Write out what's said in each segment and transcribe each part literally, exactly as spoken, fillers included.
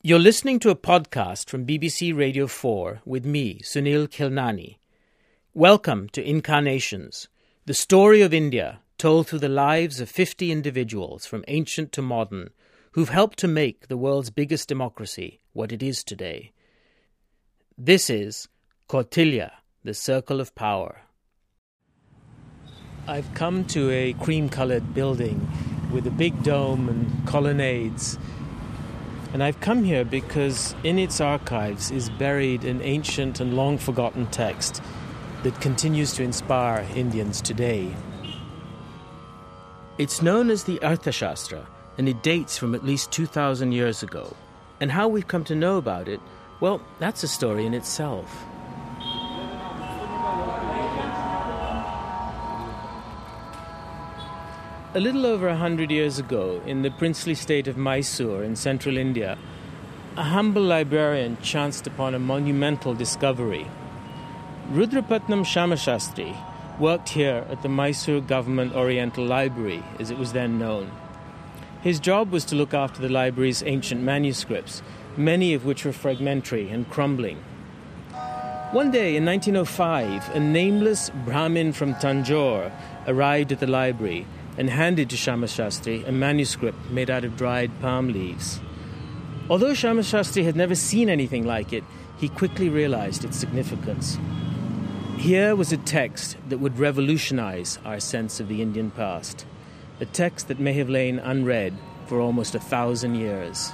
You're listening to a podcast from B B C Radio four with me, Sunil Khilnani. Welcome to Incarnations, the story of India told through the lives of fifty individuals from ancient to modern who've helped to make the world's biggest democracy what it is today. This is Kautilya, the Circle of Power. I've come to a cream-coloured building with a big dome and colonnades. And I've come here because in its archives is buried an ancient and long-forgotten text that continues to inspire Indians today. It's known as the Arthashastra, and it dates from at least two thousand years ago. And how we've come to know about it, well, that's a story in itself. A little over a hundred years ago, in the princely state of Mysore in central India, a humble librarian chanced upon a monumental discovery. Rudrapatnam Shamashastri worked here at the Mysore Government Oriental Library, as it was then known. His job was to look after the library's ancient manuscripts, many of which were fragmentary and crumbling. One day in nineteen oh five, a nameless Brahmin from Tanjore arrived at the library and handed to Shamashastri a manuscript made out of dried palm leaves. Although Shamashastri had never seen anything like it, he quickly realized its significance. Here was a text that would revolutionize our sense of the Indian past, a text that may have lain unread for almost a thousand years.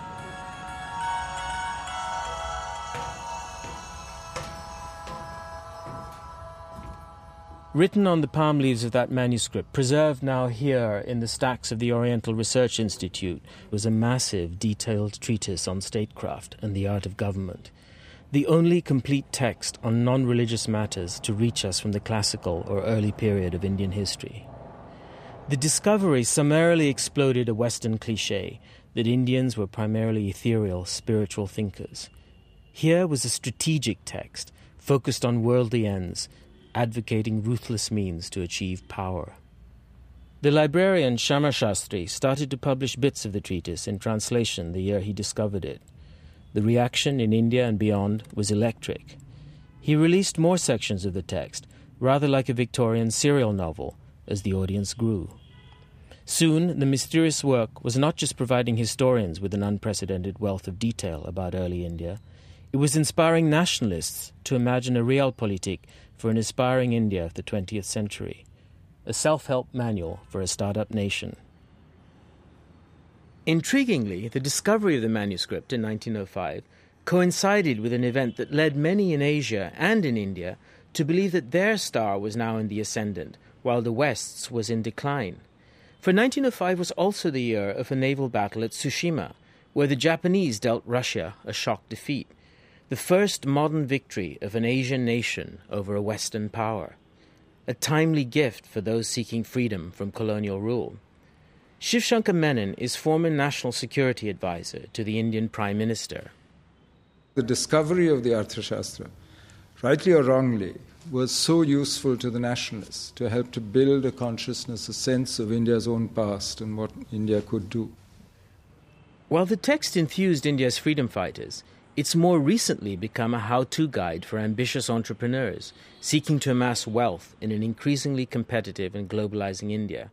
Written on the palm leaves of that manuscript, preserved now here in the stacks of the Oriental Research Institute, was a massive, detailed treatise on statecraft and the art of government, the only complete text on non-religious matters to reach us from the classical or early period of Indian history. The discovery summarily exploded a Western cliché that Indians were primarily ethereal, spiritual thinkers. Here was a strategic text focused on worldly ends, advocating ruthless means to achieve power. The librarian Shamashastri started to publish bits of the treatise in translation the year he discovered it. The reaction in India and beyond was electric. He released more sections of the text, rather like a Victorian serial novel, as the audience grew. Soon, the mysterious work was not just providing historians with an unprecedented wealth of detail about early India, it was inspiring nationalists to imagine a realpolitik for an aspiring India of the twentieth century, a self-help manual for a start-up nation. Intriguingly, the discovery of the manuscript in nineteen oh five coincided with an event that led many in Asia and in India to believe that their star was now in the ascendant, while the West's was in decline. For nineteen oh five was also the year of a naval battle at Tsushima, where the Japanese dealt Russia a shock defeat, the first modern victory of an Asian nation over a Western power, a timely gift for those seeking freedom from colonial rule. Shiv Shankar Menon is former National Security Advisor to the Indian Prime Minister. The discovery of the Arthashastra, rightly or wrongly, was so useful to the nationalists to help to build a consciousness, a sense of India's own past and what India could do. While the text enthused India's freedom fighters, it's more recently become a how-to guide for ambitious entrepreneurs seeking to amass wealth in an increasingly competitive and globalizing India.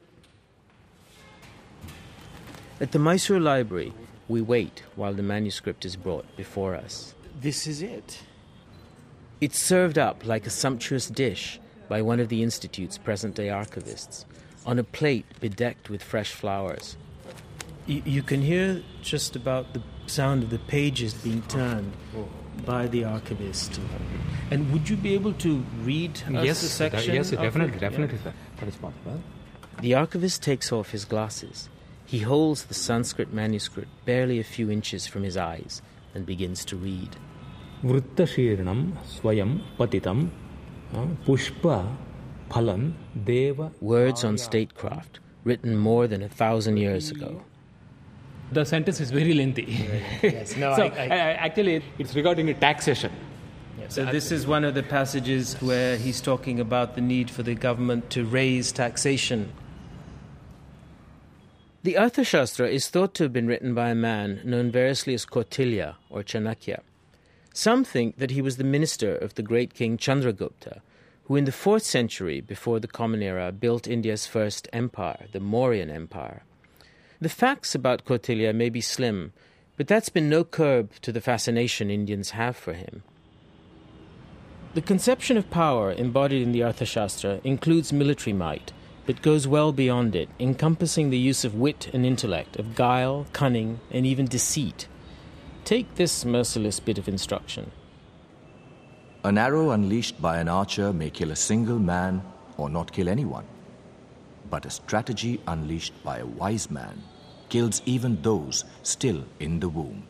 At the Mysore Library, we wait while the manuscript is brought before us. This is it. It's served up like a sumptuous dish by one of the Institute's present-day archivists, on a plate bedecked with fresh flowers. You, you can hear just about the sound of the pages being turned by the archivist. And would you be able to read us yes, a section? Yes, definitely, it? definitely, yeah. sir. That is possible. The archivist takes off his glasses. He holds the Sanskrit manuscript barely a few inches from his eyes and begins to read. Vrittashirnam swayam patitam pushpa phalan deva. Words on statecraft, written more than a thousand years ago. The sentence is very lengthy. Yes, no, so, I, I, I, actually, it's regarding a taxation. Yeah, so this is one of the passages where he's talking about the need for the government to raise taxation. The Arthashastra is thought to have been written by a man known variously as Kautilya or Chanakya. Some think that he was the minister of the great king Chandragupta, who in the fourth century before the Common Era built India's first empire, the Mauryan Empire. The facts about Kautilya may be slim, but that's been no curb to the fascination Indians have for him. The conception of power embodied in the Arthashastra includes military might, but goes well beyond it, encompassing the use of wit and intellect, of guile, cunning, and even deceit. Take this merciless bit of instruction. An arrow unleashed by an archer may kill a single man or not kill anyone. But a strategy unleashed by a wise man kills even those still in the womb.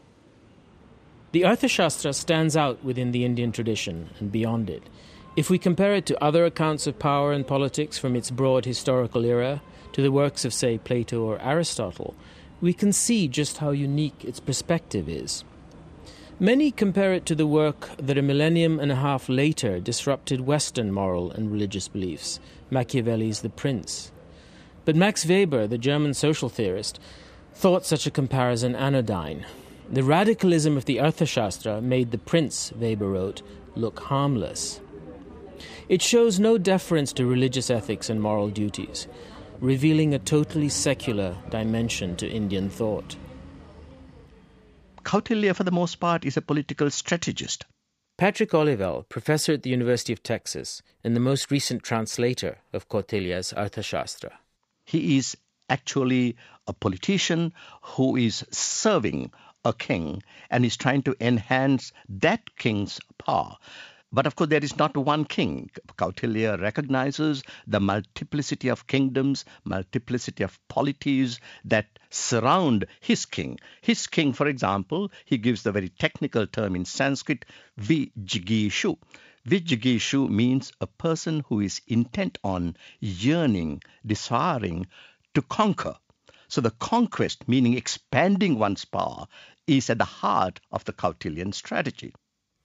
The Arthashastra stands out within the Indian tradition and beyond it. If we compare it to other accounts of power and politics from its broad historical era, to the works of, say, Plato or Aristotle, we can see just how unique its perspective is. Many compare it to the work that a millennium and a half later disrupted Western moral and religious beliefs, Machiavelli's The Prince. But Max Weber, the German social theorist, thought such a comparison anodyne. The radicalism of the Arthashastra made The Prince, Weber wrote, look harmless. It shows no deference to religious ethics and moral duties, revealing a totally secular dimension to Indian thought. Kautilya, for the most part, is a political strategist. Patrick Olivelle, professor at the University of Texas and the most recent translator of Kautilya's Arthashastra. He is actually a politician who is serving a king and is trying to enhance that king's power. But of course, there is not one king. Kautilya recognizes the multiplicity of kingdoms, multiplicity of polities that surround his king. His king, for example, he gives the very technical term in Sanskrit, Vijigishu. Vijigishu means a person who is intent on yearning, desiring to conquer. So the conquest, meaning expanding one's power, is at the heart of the Kautilyan strategy.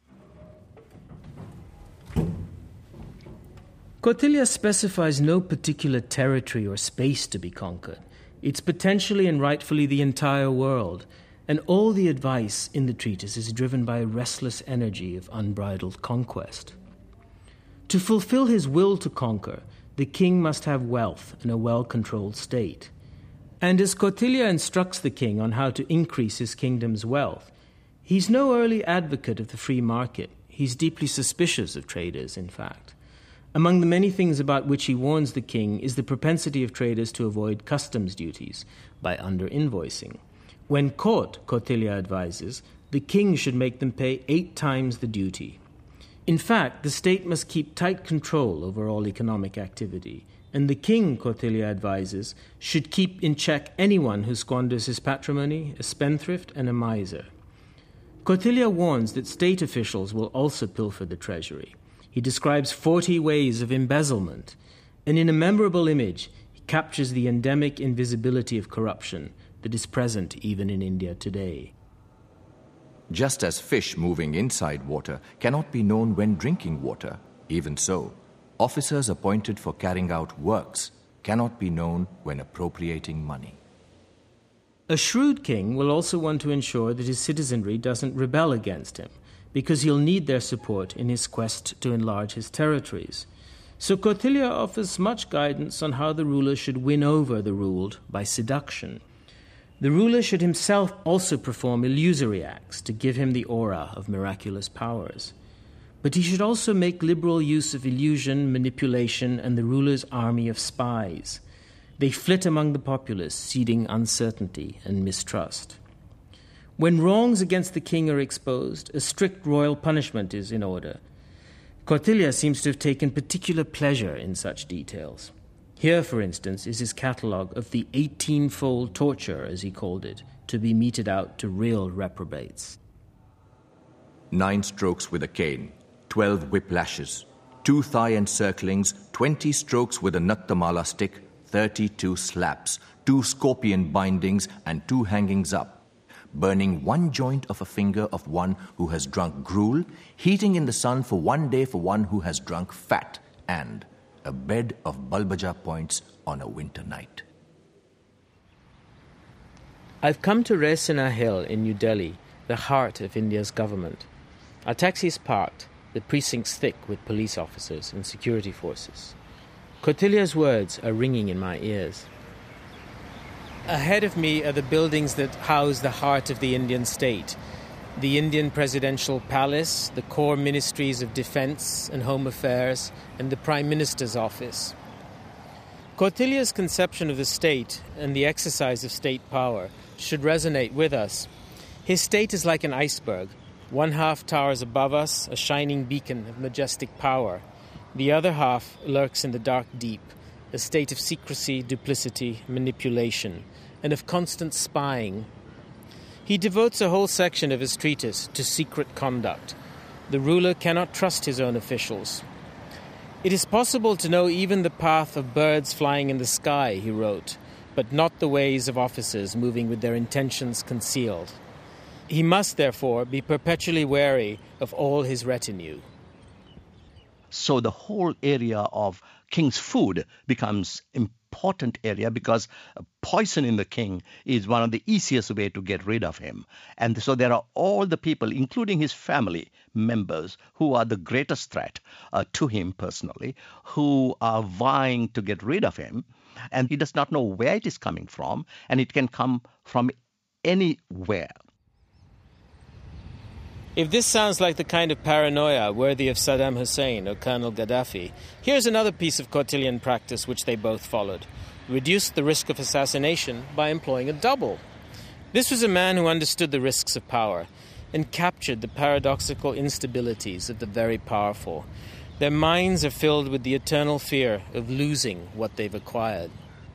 Kautilya specifies no particular territory or space to be conquered. It's potentially and rightfully the entire world, and all the advice in the treatise is driven by a restless energy of unbridled conquest. To fulfill his will to conquer, the king must have wealth and a well-controlled state. And as Kautilya instructs the king on how to increase his kingdom's wealth, he's no early advocate of the free market. He's deeply suspicious of traders, in fact. Among the many things about which he warns the king is the propensity of traders to avoid customs duties by under-invoicing. When caught, Kautilya advises, the king should make them pay eight times the duty. In fact, the state must keep tight control over all economic activity, and the king, Kautilya advises, should keep in check anyone who squanders his patrimony, a spendthrift and a miser. Kautilya warns that state officials will also pilfer the treasury. He describes forty ways of embezzlement, and in a memorable image, he captures the endemic invisibility of corruption that is present even in India today. Just as fish moving inside water cannot be known when drinking water, even so, officers appointed for carrying out works cannot be known when appropriating money. A shrewd king will also want to ensure that his citizenry doesn't rebel against him, because he'll need their support in his quest to enlarge his territories. So Kautilya offers much guidance on how the ruler should win over the ruled by seduction. The ruler should himself also perform illusory acts to give him the aura of miraculous powers. But he should also make liberal use of illusion, manipulation, and the ruler's army of spies. They flit among the populace, seeding uncertainty and mistrust. When wrongs against the king are exposed, a strict royal punishment is in order. Kautilya seems to have taken particular pleasure in such details. Here, for instance, is his catalogue of the eighteen-fold torture, as he called it, to be meted out to real reprobates. Nine strokes with a cane, twelve whip lashes, two thigh encirclings, twenty strokes with a nattamala stick, thirty-two slaps, two scorpion bindings, and two hangings up, burning one joint of a finger of one who has drunk gruel, heating in the sun for one day for one who has drunk fat, and a bed of balbaja points on a winter night. I've come to Raisina Hill in New Delhi, the heart of India's government. Our taxi is parked, the precincts thick with police officers and security forces. Kautilya's words are ringing in my ears. Ahead of me are the buildings that house the heart of the Indian state. The Indian Presidential Palace, the core ministries of Defence and Home Affairs, and the Prime Minister's office. Kautilya's conception of the state and the exercise of state power should resonate with us. His state is like an iceberg. One half towers above us, a shining beacon of majestic power. The other half lurks in the dark deep, a state of secrecy, duplicity, manipulation, and of constant spying. He devotes a whole section of his treatise to secret conduct. The ruler cannot trust his own officials. It is possible to know even the path of birds flying in the sky, he wrote, but not the ways of officers moving with their intentions concealed. He must, therefore, be perpetually wary of all his retinue. So the whole area of king's food becomes important area because poisoning the king is one of the easiest way to get rid of him. And so there are all the people, including his family members, who are the greatest threat uh, to him personally, who are vying to get rid of him. And he does not know where it is coming from, and it can come from anywhere. If this sounds like the kind of paranoia worthy of Saddam Hussein or Colonel Gaddafi, here's another piece of Kautilyan practice which they both followed. Reduced the risk of assassination by employing a double. This was a man who understood the risks of power and captured the paradoxical instabilities of the very powerful. Their minds are filled with the eternal fear of losing what they've acquired.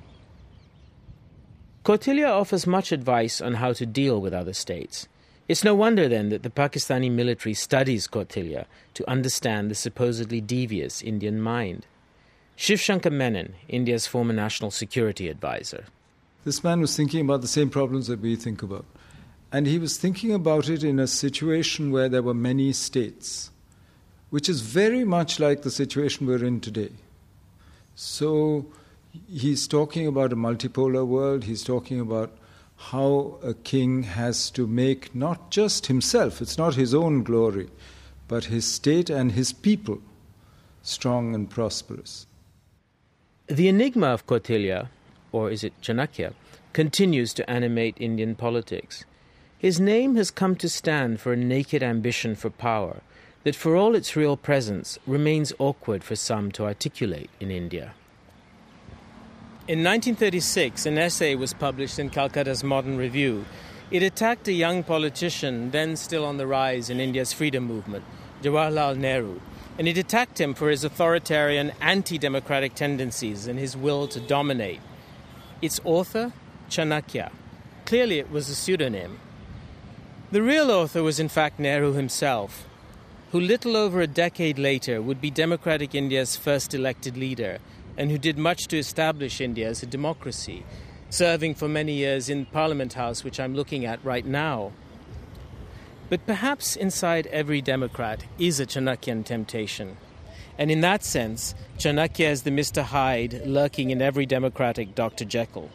Kautilya offers much advice on how to deal with other states. It's no wonder, then, that the Pakistani military studies Kautilya to understand the supposedly devious Indian mind. Shiv Shankar Menon, India's former national security advisor. This man was thinking about the same problems that we think about. And he was thinking about it in a situation where there were many states, which is very much like the situation we're in today. So he's talking about a multipolar world. He's talking about how a king has to make not just himself, it's not his own glory, but his state and his people strong and prosperous. The enigma of Kautilya, or is it Chanakya, continues to animate Indian politics. His name has come to stand for a naked ambition for power that, for all its real presence, remains awkward for some to articulate in India. In nineteen thirty-six, an essay was published in Calcutta's Modern Review. It attacked a young politician then still on the rise in India's freedom movement, Jawaharlal Nehru, and it attacked him for his authoritarian, anti-democratic tendencies and his will to dominate. Its author, Chanakya. Clearly it was a pseudonym. The real author was in fact Nehru himself, who little over a decade later would be democratic India's first elected leader, and who did much to establish India as a democracy, serving for many years in Parliament House, which I'm looking at right now. But perhaps inside every Democrat is a Chanakyan temptation. And in that sense, Chanakya is the Mister Hyde lurking in every democratic Doctor Jekyll.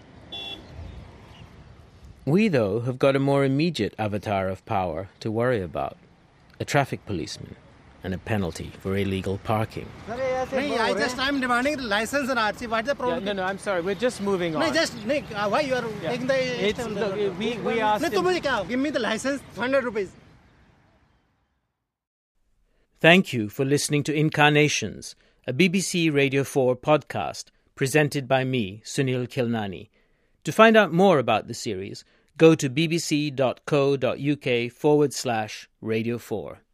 We, though, have got a more immediate avatar of power to worry about. A traffic policeman. And a penalty for illegal parking. No, I just I'm demanding the license and R C. What's the problem? Yeah, no, no, I'm sorry. We're just moving on. No, just Nick, uh, why you are yeah. taking the? It's, look, we we asked. No, him, give me the license, hundred rupees. Thank you for listening to Incarnations, a B B C Radio four podcast presented by me, Sunil Khilnani. To find out more about the series, go to bbc.co.uk forward slash Radio four.